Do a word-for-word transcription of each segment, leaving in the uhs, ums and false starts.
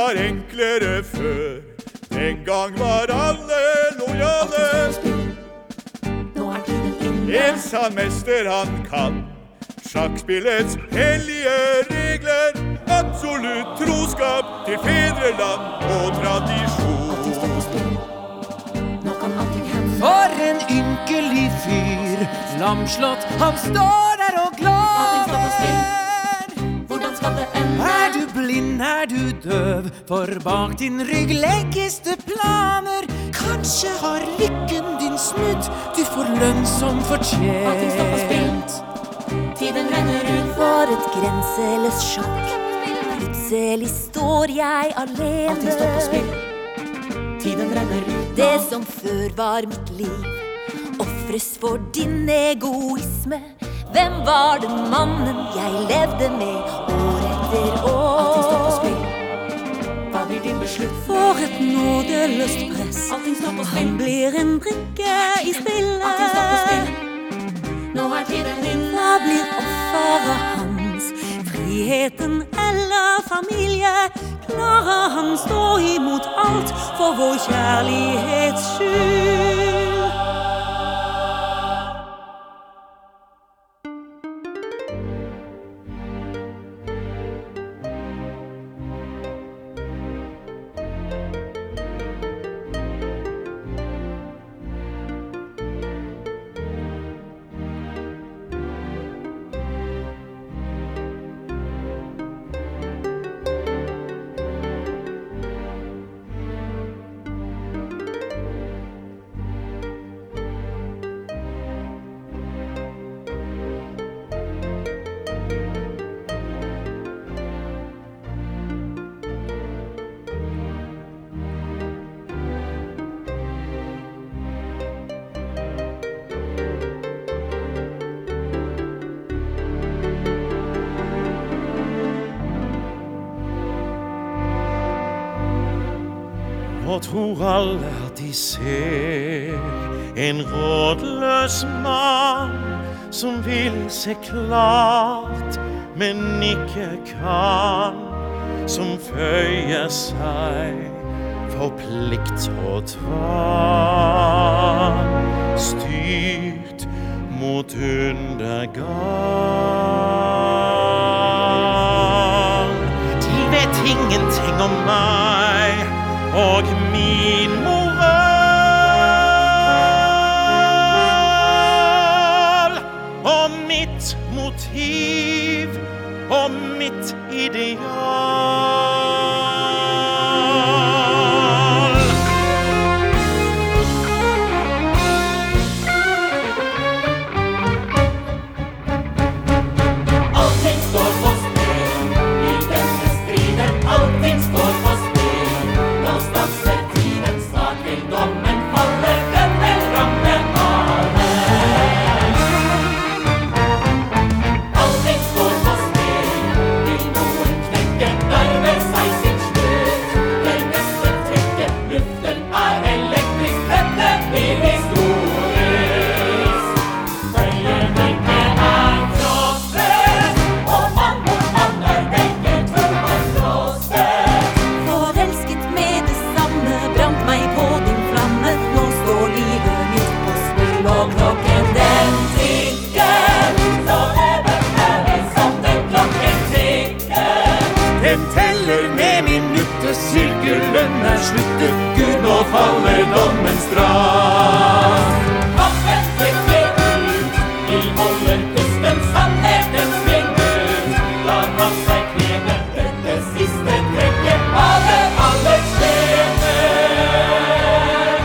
var enklere før. Den gang var alle lojale. En sann mester han kan sjakkspillets hellige regler. Absolutt troskap til fedreland og tradisjon. For en ynkelig fyr, lamslått, han står der og glår. Er du blind, er du døv, for bak din rygg legges det planer. Kanskje har lykken din snudd, du får lønn som fortjent. Tiden renner ut for et grenseløst sjakk. Plutselig står jeg alene. Allting står på spill. Tiden renner ut. Det som før var mitt liv offres for din egoisme. Hvem var den mannen jeg levde med år etter år? Allting står på spill. Hva blir din beslutt? For et nådeløst press. Allting står på spill. Han blir en brikke i spillet. Allting står på spill. Nå er tiden din. Hva blir offeret hans? Friheten eller familie? Klarer han stå imot alt for vår kjærlighets skyld? Nå tror alle at de ser en rådløs mann som vil se klart, men ikke kan, som føyer seg for plikt og tvang, styrt mot undergang. De vet ingenting om meg og min moral, og mitt motiv, og mitt ideal. Allting står på spill i denne striden, allting står på spill. Nå stanser tiden, snart vil dommen falle, den vil ramme alle. Allting står på spill, vil noen knekke, nærmer seg sin slutt. Det neste trekket, luften er elektrisk, dette blir historisk. Øyeblikket er krossfest, og mann mot mann er begge to krossfest. Forelsket med det samme, brant meg på din flamme. Nå står livet mitt på spill, og klokken den tikker. Så lever vi som den klokken tikker. Den teller med minutter, sirkelen er sluttet. Gud, nå faller dommens straff. Kampen trykker ut, vi holder pusten, sannhetens minutt. Lar man seg knebe, dette siste trekket av det alle skjebner.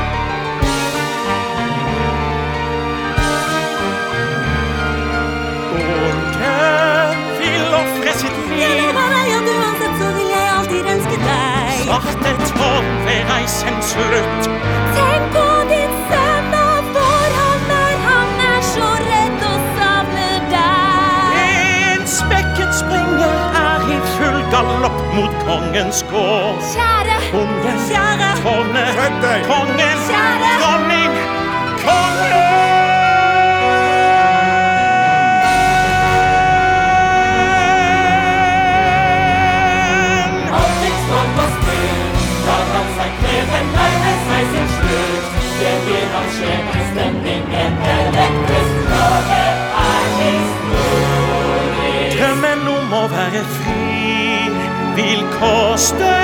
Unge vil offre sitt Jeg liv, lover deg at uansett så vil jeg alltid elske deg. svarte tårn ved reisens slutt. Tenk på din sønn, og for han er, han er så redd og savner deg. En spekket springer er i full galopp mot kongens gård. Kjære, Unge, kjære, tårne, Sett deg! kongen, Kjære. dronning, kongen! Allting står på spill støv.